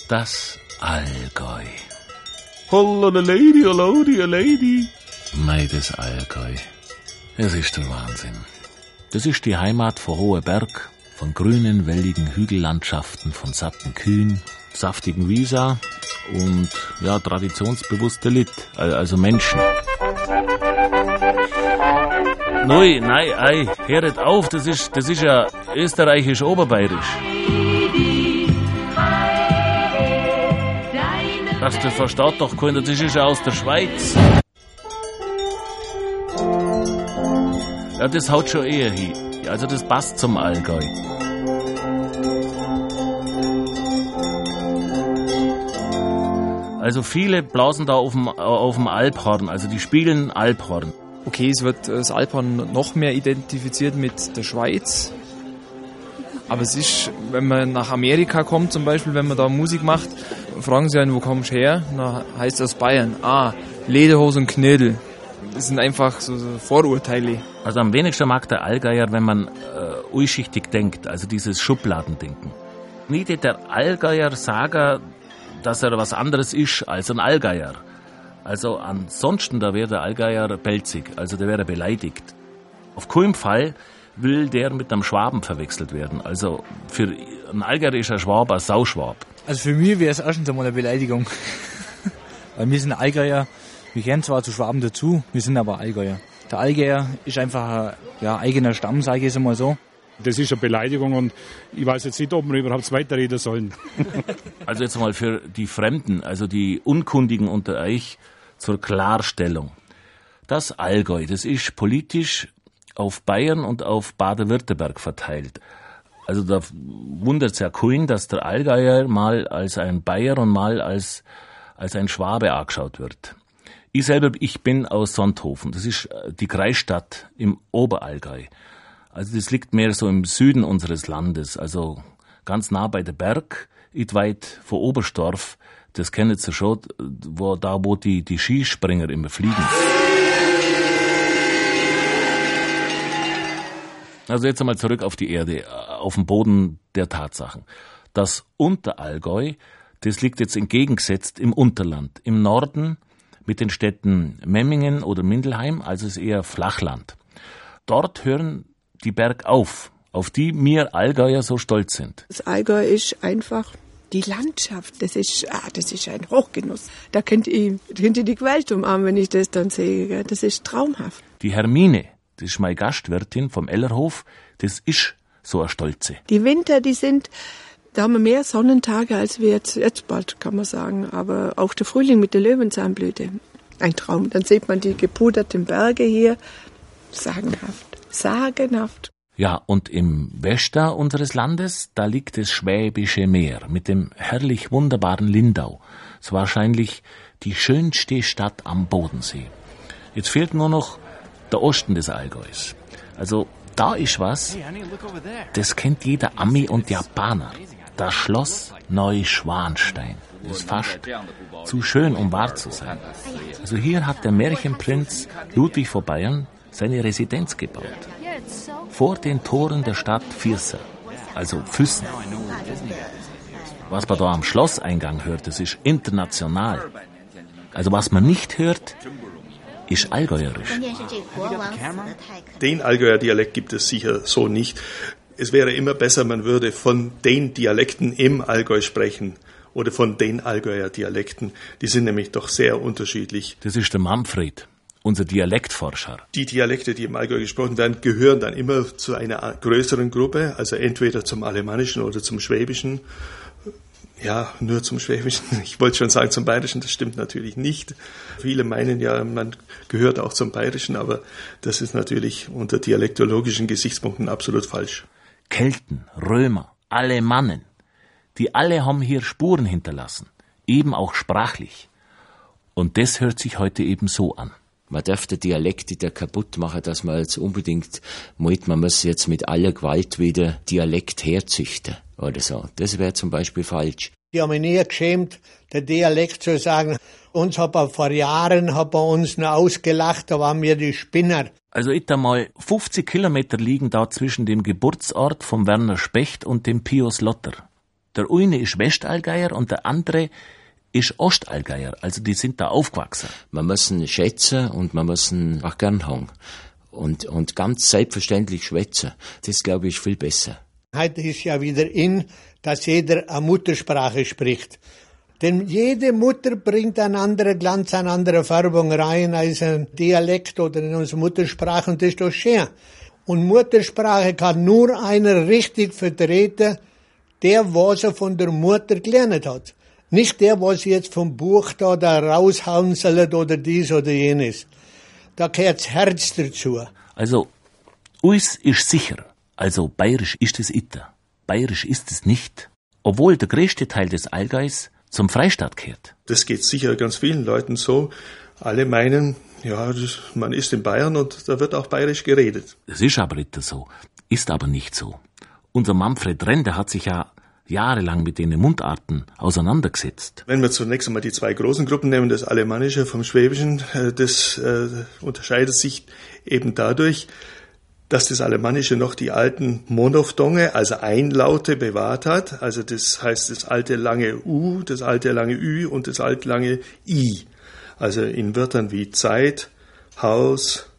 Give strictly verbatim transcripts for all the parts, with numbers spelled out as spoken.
Das Allgäu. Holla de Lady, holla die Lady. Mei, das Allgäu. Es ist der Wahnsinn. Das ist die Heimat von hoher Berg, von grünen, welligen Hügellandschaften, von satten Kühen, saftigen Wiesa und ja, traditionsbewusste Lied, also Menschen. Neu, nein, ei, hört auf, das ist, das ist ja österreichisch-oberbayerisch. Das, das versteht doch keiner, das ist ja aus der Schweiz. Ja, das haut schon eher hin. Also das passt zum Allgäu. Also viele blasen da auf dem, auf dem Alphorn, also die spielen Alphorn. Okay, es wird das Alphorn noch mehr identifiziert mit der Schweiz. Aber es ist, wenn man nach Amerika kommt zum Beispiel, wenn man da Musik macht, fragen sie einen, wo kommst du her? Na, heißt das Bayern. Ah, Lederhose und Knödel. Das sind einfach so, so Vorurteile. Also am wenigsten mag der Allgäuer, wenn man äh, unschichtig denkt, also dieses Schubladendenken. Nie wird der Allgäuer sagen, dass er was anderes ist als ein Allgäuer. Also ansonsten, da wäre der Allgäuer pelzig, also der wäre beleidigt. Auf keinen Fall will der mit einem Schwaben verwechselt werden. Also für ein Allgäuer ist ein Schwab ein Sauschwab. Also für mich wäre es erstens einmal eine Beleidigung. Weil wir sind Allgäuer, wir gehören zwar zu Schwaben dazu, wir sind aber Allgäuer. Der Allgäuer ist einfach ein ja, eigener Stamm, sage ich es einmal so. Das ist eine Beleidigung und ich weiß jetzt nicht, ob wir überhaupt weiterreden sollen. Also jetzt mal für die Fremden, also die Unkundigen unter euch, zur Klarstellung. Das Allgäu, das ist politisch auf Bayern und auf Baden-Württemberg verteilt. Also da wundert es ja keinen, dass der Allgäuer mal als ein Bayer und mal als, als ein Schwabe angeschaut wird. Ich selber, ich bin aus Sonthofen. Das ist die Kreisstadt im Oberallgäu. Also das liegt mehr so im Süden unseres Landes, also ganz nah bei der Berg, nicht weit vor Oberstdorf. Das kennt ihr schon, wo, da wo die, die Skispringer immer fliegen. Also jetzt einmal zurück auf die Erde, auf den Boden der Tatsachen. Das Unterallgäu, das liegt jetzt entgegengesetzt im Unterland, im Norden mit den Städten Memmingen oder Mindelheim, also ist eher Flachland. Dort hören die Berg auf, auf die wir Allgäuer so stolz sind. Das Allgäu ist einfach die Landschaft, das ist, ah, das ist ein Hochgenuss. Da könnt ihr, könnt ihr die Welt umarmen, wenn ich das dann sehe. Das ist traumhaft. Die Hermine, das ist meine Gastwirtin vom Ellerhof, das ist so eine Stolze. Die Winter, die sind, da haben wir mehr Sonnentage als wir jetzt, jetzt bald, kann man sagen. Aber auch der Frühling mit der Löwenzahnblüte, ein Traum. Dann sieht man die gepuderten Berge hier, sagenhaft, sagenhaft. Ja, und im Westen unseres Landes, da liegt das Schwäbische Meer mit dem herrlich wunderbaren Lindau. Es war wahrscheinlich die schönste Stadt am Bodensee. Jetzt fehlt nur noch der Osten des Allgäus. Also da ist was, das kennt jeder Ami und Japaner. Das Schloss Neuschwanstein. Das ist fast zu schön, um wahr zu sein. Also hier hat der Märchenprinz Ludwig von Bayern seine Residenz gebaut. Vor den Toren der Stadt Viersen, also Füssen. Was man da am Schlosseingang hört, das ist international. Also was man nicht hört, ist allgäuerisch. Den Allgäuer Dialekt gibt es sicher so nicht. Es wäre immer besser, man würde von den Dialekten im Allgäu sprechen oder von den Allgäuer Dialekten. Die sind nämlich doch sehr unterschiedlich. Das ist der Manfred, unser Dialektforscher. Die Dialekte, die im Allgäu gesprochen werden, gehören dann immer zu einer größeren Gruppe, also entweder zum Alemannischen oder zum Schwäbischen. Ja, nur zum Schwäbischen. Ich wollte schon sagen zum Bayerischen, das stimmt natürlich nicht. Viele meinen ja, man gehört auch zum Bayerischen, aber das ist natürlich unter dialektologischen Gesichtspunkten absolut falsch. Kelten, Römer, Alemannen, die alle haben hier Spuren hinterlassen, eben auch sprachlich. Und das hört sich heute eben so an. Man darf den Dialekt nicht kaputt machen, dass man jetzt unbedingt meint, man muss jetzt mit aller Gewalt wieder Dialekt herzüchten oder so. Das wäre zum Beispiel falsch. Ich habe mich nie geschämt, den Dialekt zu sagen. Uns hat er vor Jahren hat er uns noch ausgelacht, da waren wir die Spinner. Also etwa mal fünfzig Kilometer liegen da zwischen dem Geburtsort vom Werner Specht und dem Pius Lotter. Der eine ist Westallgeier und der andere ist Ostallgeier. Also die sind da aufgewachsen. Man muss ihn schätzen und man muss ihn auch gern haben. Und, und ganz selbstverständlich schwätzen. Das, glaube ich, ist viel besser. Heute ist ja wieder in, dass jeder eine Muttersprache spricht. Denn jede Mutter bringt eine andere Glanz, eine andere Färbung rein als ein Dialekt oder in unsere Muttersprache, und das ist doch schön. Und Muttersprache kann nur einer richtig vertreten, der, was er von der Mutter gelernt hat. Nicht der, was jetzt vom Buch da, da raushauen soll oder dies oder jenes. Da gehört das Herz dazu. Also, uns ist sicher, also bayerisch ist es itter. Bayerisch ist es nicht. Obwohl der größte Teil des Allgäus zum Freistaat gehört. Das geht sicher ganz vielen Leuten so. Alle meinen, ja, das, man ist in Bayern und da wird auch bayerisch geredet. Das ist aber nicht so. Ist aber nicht so. Unser Manfred Renn, der hat sich ja jahrelang mit den Mundarten auseinandergesetzt. Wenn wir zunächst einmal die zwei großen Gruppen nehmen, das Alemannische vom Schwäbischen, das äh, unterscheidet sich eben dadurch, dass das Alemannische noch die alten Monophthonge, also Einlaute, bewahrt hat. Also das heißt das alte lange U, das alte lange Ü und das alte lange I. Also in Wörtern wie Zeit, Haus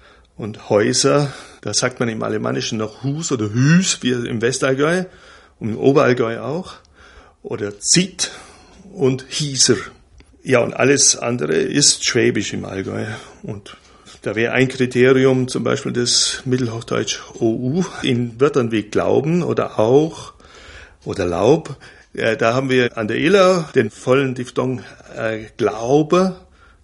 und Häuser, da sagt man im Alemannischen noch Hus oder Hüs, wie im Westallgäu und im Oberallgäu auch. Oder Zit und Hieser. Ja, und alles andere ist Schwäbisch im Allgäu. Und da wäre ein Kriterium zum Beispiel das Mittelhochdeutsch O U in Wörtern wie Glauben oder auch oder Laub. Ja, da haben wir an der Iller den vollen Diphthong äh, Glaube,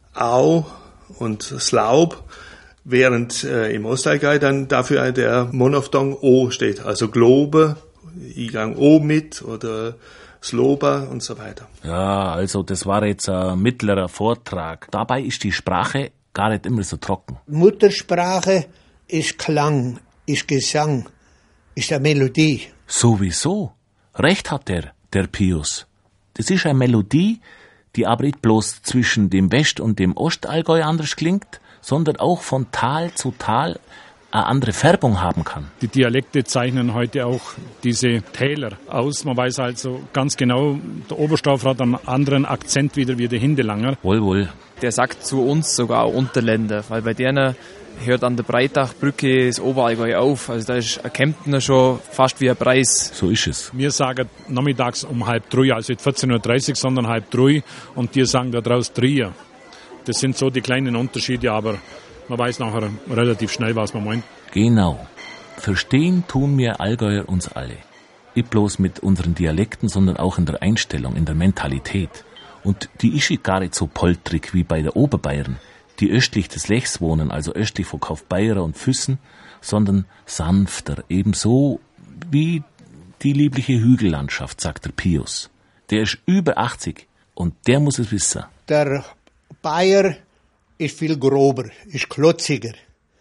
Au und Slaub, während äh, im Ostallgäu dann dafür der Monophthong O steht. Also Globe, ich gang O mit oder Sloba und so weiter. Ja, also das war jetzt ein mittlerer Vortrag. Dabei ist die Sprache gar nicht immer so trocken. Muttersprache ist Klang, ist Gesang, ist eine Melodie. Sowieso. Recht hat der, der Pius. Das ist eine Melodie, die aber nicht bloß zwischen dem West- und dem Ostallgäu anders klingt, sondern auch von Tal zu Tal eine andere Färbung haben kann. Die Dialekte zeichnen heute auch diese Täler aus. Man weiß also ganz genau, der Oberstaufer hat einen anderen Akzent wieder wie der Hindelanger. Wohl, wohl. Der sagt zu uns sogar Unterländer, weil bei denen hört an der Breitachbrücke das Oberallgäu auf. Also da ist ein Kemptner schon fast wie ein Preis. So ist es. Wir sagen nachmittags um halb drei, also nicht vierzehn Uhr dreißig, sondern halb drei, und die sagen da draus Trier. Das sind so die kleinen Unterschiede, aber man weiß nachher relativ schnell, was man meint. Genau. Verstehen tun wir Allgäuer uns alle. Nicht bloß mit unseren Dialekten, sondern auch in der Einstellung, in der Mentalität. Und die ist gar nicht so poltrig wie bei der Oberbayern, die östlich des Lechs wohnen, also östlich von Kaufbeurer und Füssen, sondern sanfter, ebenso wie die liebliche Hügellandschaft, sagt der Pius. Der ist über achtzig und der muss es wissen. Der Bayer ist viel grober, ist klotziger.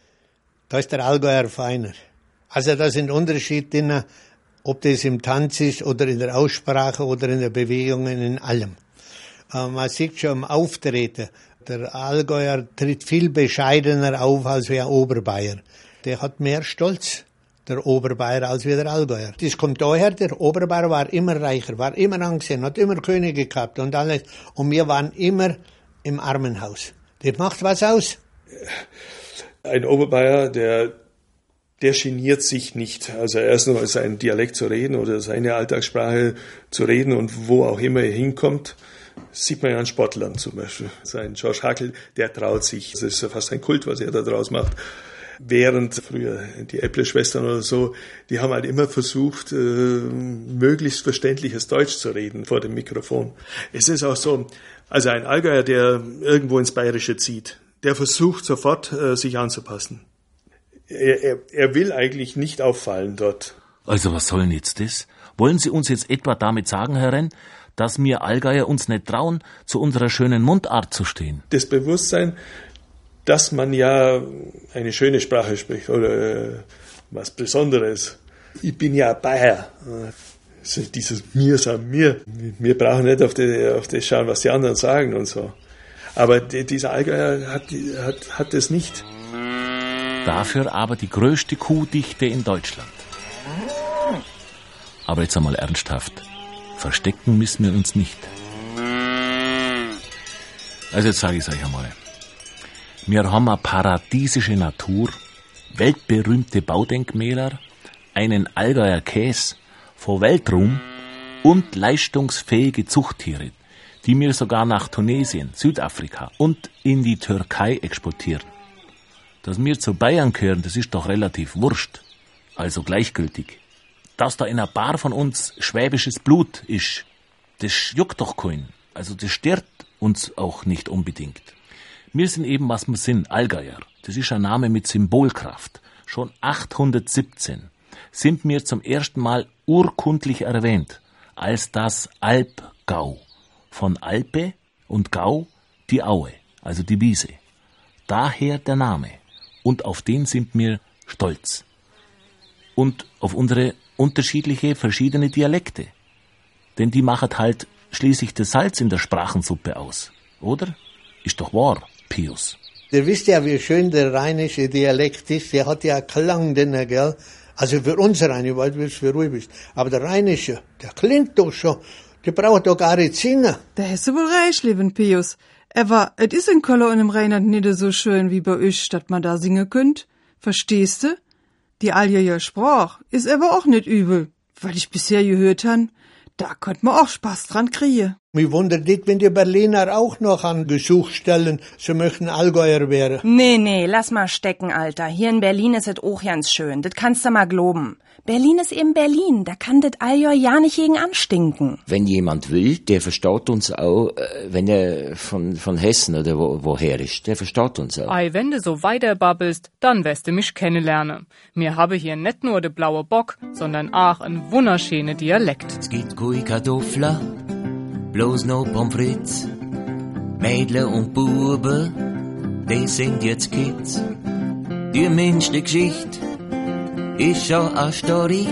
Da ist der Allgäuer feiner. Also da sind Unterschiede drin, ob das im Tanz ist oder in der Aussprache oder in der Bewegungen, in allem. Äh, man sieht schon am Auftreten, der Allgäuer tritt viel bescheidener auf als wie ein Oberbayer. Der hat mehr Stolz, der Oberbayer, als wie der Allgäuer. Das kommt daher, der Oberbayer war immer reicher, war immer angesehen, hat immer Könige gehabt und alles. Und wir waren immer im Armenhaus. Das macht was aus. Ein Oberbayer, der, der geniert sich nicht. Also erstens seinen Dialekt zu reden oder seine Alltagssprache zu reden, und wo auch immer er hinkommt, sieht man ja an Sportlern zum Beispiel. Sein George Hackel, der traut sich. Das ist ja fast ein Kult, was er da draus macht. Während früher die Epple-Schwestern oder so, die haben halt immer versucht, äh, möglichst verständliches Deutsch zu reden vor dem Mikrofon. Es ist auch so, also ein Allgäuer, der irgendwo ins Bayerische zieht, der versucht sofort, äh, sich anzupassen. Er, er, er will eigentlich nicht auffallen dort. Also was soll denn jetzt das? Wollen Sie uns jetzt etwa damit sagen, Herr Renn, dass wir Allgäuer uns nicht trauen, zu unserer schönen Mundart zu stehen? Das Bewusstsein, dass man ja eine schöne Sprache spricht oder äh, was Besonderes. Ich bin ja Bayer. Also dieses Mir sagen mir. Wir brauchen nicht auf, die, auf das schauen, was die anderen sagen und so. Aber die, dieser Allgäuer hat, hat, hat das nicht. Dafür aber die größte Kuhdichte in Deutschland. Aber jetzt einmal ernsthaft. Verstecken müssen wir uns nicht. Also jetzt sage ich es euch einmal. Wir haben eine paradiesische Natur, weltberühmte Baudenkmäler, einen Allgäuer Käse von Weltruhm und leistungsfähige Zuchttiere, die wir sogar nach Tunesien, Südafrika und in die Türkei exportieren. Dass wir zu Bayern gehören, das ist doch relativ wurscht, also gleichgültig. Dass da in einer Bar von uns schwäbisches Blut ist, das juckt doch keinen. Also das stört uns auch nicht unbedingt. Wir sind eben, was wir sind, Allgäuer. Das ist ein Name mit Symbolkraft. Schon achthundertsiebzehn sind wir zum ersten Mal urkundlich erwähnt als das Alpgau. Von Alpe und Gau die Aue, also die Wiese. Daher der Name. Und auf den sind wir stolz. Und auf unsere unterschiedliche, verschiedene Dialekte. Denn die machen halt schließlich das Salz in der Sprachensuppe aus. Oder? Ist doch wahr, Pius. Ihr wisst ja, wie schön der rheinische Dialekt ist. Der hat ja einen Klang, den er, gell? Also für uns Rhein, ich weiß, wie es für ruhig bist. Aber der rheinische, der klingt doch schon. Der braucht doch gar nicht singen. Da hast du wohl recht, lieber Pius. Aber es ist in Köln und im Rheinland nicht so schön wie bei euch, statt man da singen könnt. Verstehst du? Die Allgäuer Sprach ist aber auch nicht übel. Weil ich bisher gehört han, da könnt man auch Spaß dran kriegen. Mich wundert nicht, wenn die Berliner auch noch an Gesuch stellen, sie möchten Allgäuer wären. Nee, nee, lass mal stecken, Alter. Hier in Berlin ist es auch ganz schön. Das kannst du mal globen. Berlin ist eben Berlin. Da kann das Allgäu ja nicht gegen anstinken. Wenn jemand will, der versteht uns auch, wenn er von, von Hessen oder wo, woher ist. Der versteht uns auch. Ei, wenn du so weiter babbelst, dann wirst du mich kennenlernen. Mir habe hier nicht nur de blaue Bock, sondern auch ein wunderschöner Dialekt. Es gibt keine Kartoffeln, bloß noch Pommes frites. Mädle und Buben, die sind jetzt Kids. Die minste Geschichte ist schon a Story.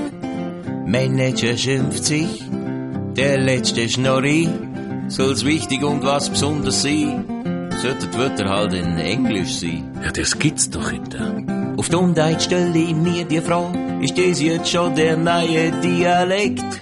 Manager schimpft sich, der letzte Schnorri. Soll's wichtig und was besonders sein, sollten die Wörter halt in Englisch sein. Ja, das gibt's doch hinter. Auf Dummheit stell ich mir die Frage, ist das jetzt schon der neue Dialekt?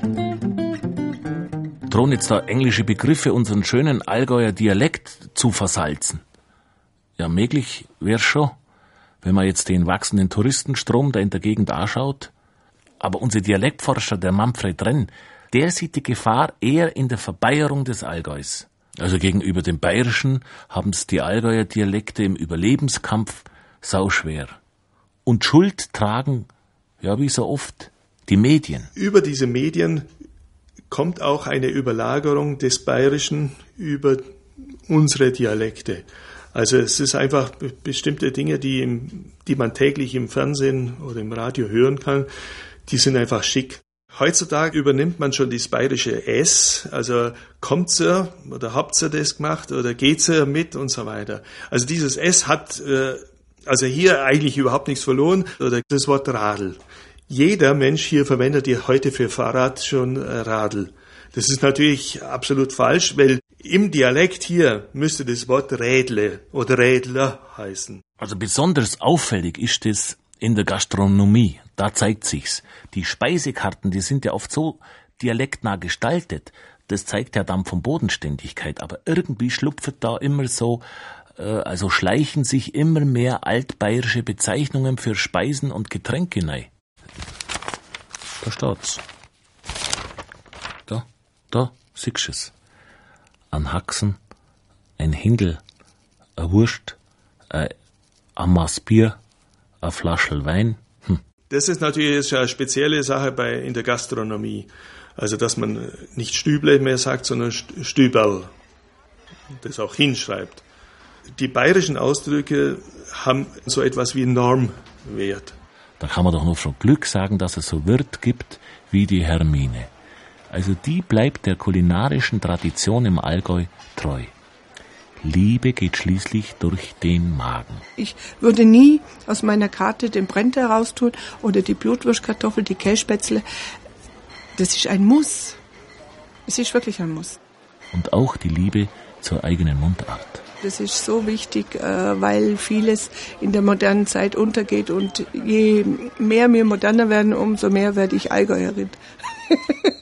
Drohen jetzt da englische Begriffe unseren schönen Allgäuer Dialekt zu versalzen? Ja, möglich wär's schon, wenn man jetzt den wachsenden Touristenstrom da in der Gegend anschaut. Aber unser Dialektforscher, der Manfred Renn, der sieht die Gefahr eher in der Verbayerung des Allgäus. Also gegenüber dem Bayerischen haben's die Allgäuer Dialekte im Überlebenskampf sauschwer. Und Schuld tragen, ja wie so oft, die Medien. Über diese Medien kommt auch eine Überlagerung des Bayerischen über unsere Dialekte. Also es ist einfach bestimmte Dinge, die, im, die man täglich im Fernsehen oder im Radio hören kann, die sind einfach schick. Heutzutage übernimmt man schon das bayerische S, also kommt's ihr oder habt ihr das gemacht oder geht's ihr mit und so weiter. Also dieses S hat äh, also hier eigentlich überhaupt nichts verloren oder das Wort Radl. Jeder Mensch hier verwendet ja heute für Fahrrad schon äh, Radl. Das ist natürlich absolut falsch, weil im Dialekt hier müsste das Wort Rädle oder Rädler heißen. Also besonders auffällig ist es in der Gastronomie. Da zeigt sich's. Die Speisekarten, die sind ja oft so dialektnah gestaltet. Das zeigt ja dann von Bodenständigkeit. Aber irgendwie schlupft da immer so, äh, also schleichen sich immer mehr altbayerische Bezeichnungen für Speisen und Getränke rein. Da steht's. Da, da, siehst du's. Ein Haxen, ein Hindel, ein Wurst, ein, ein Maß Bier, ein Flaschel Wein. Hm. Das ist natürlich eine spezielle Sache bei, in der Gastronomie. Also, dass man nicht Stüble mehr sagt, sondern Stüberl. Das auch hinschreibt. Die bayerischen Ausdrücke haben so etwas wie Normwert. Da kann man doch nur von Glück sagen, dass es so Wirt gibt wie die Hermine. Also die bleibt der kulinarischen Tradition im Allgäu treu. Liebe geht schließlich durch den Magen. Ich würde nie aus meiner Karte den Brente raustun oder die Blutwurstkartoffel, die Kässpätzle. Das ist ein Muss. Es ist wirklich ein Muss. Und auch die Liebe zur eigenen Mundart. Das ist so wichtig, weil vieles in der modernen Zeit untergeht. Und je mehr wir moderner werden, umso mehr werde ich Allgäuerin.